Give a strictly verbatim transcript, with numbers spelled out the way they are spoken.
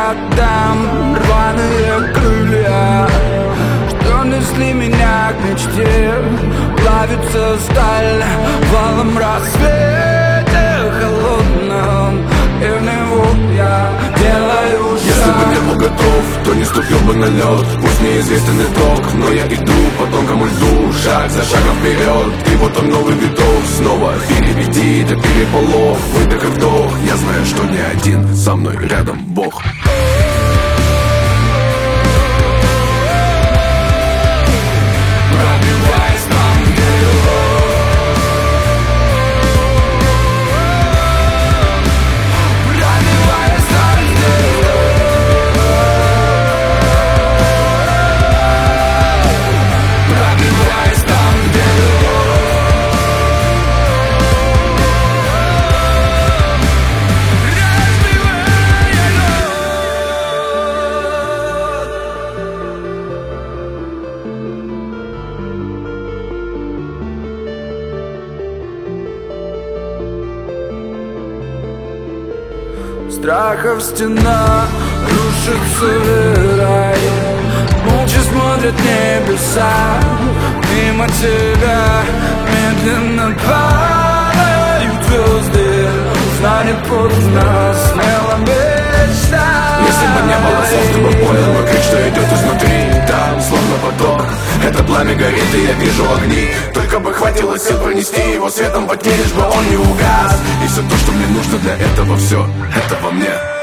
отдам рваные крылья, что несли меня к мечте. Плавится сталь в алом рассвете холодном, и в него я делаю шаг. Если бы не был готов, то не ступил бы на лед. Пусть неизвестен итог, но я иду по тонкому льду, шаг за шагом вперед. И вот он, новый виток, снова переведи до переполох. Выдох и вдох, я знаю, что не один, со мной рядом Бог. Страхов стена, рушится рай, молча смотрят небеса. Мимо тебя медленно падают звезды. Знали поздно, смело мечтать. Если бы не было слов, ты бы понял мой крик, что идет изнутри. Там, словно поток, это пламя горит, и я вижу огни. Только бы хватило сил пронести его светом во тьме, лишь бы он не угас. И все то, что мне нужно для этого, все это во мне.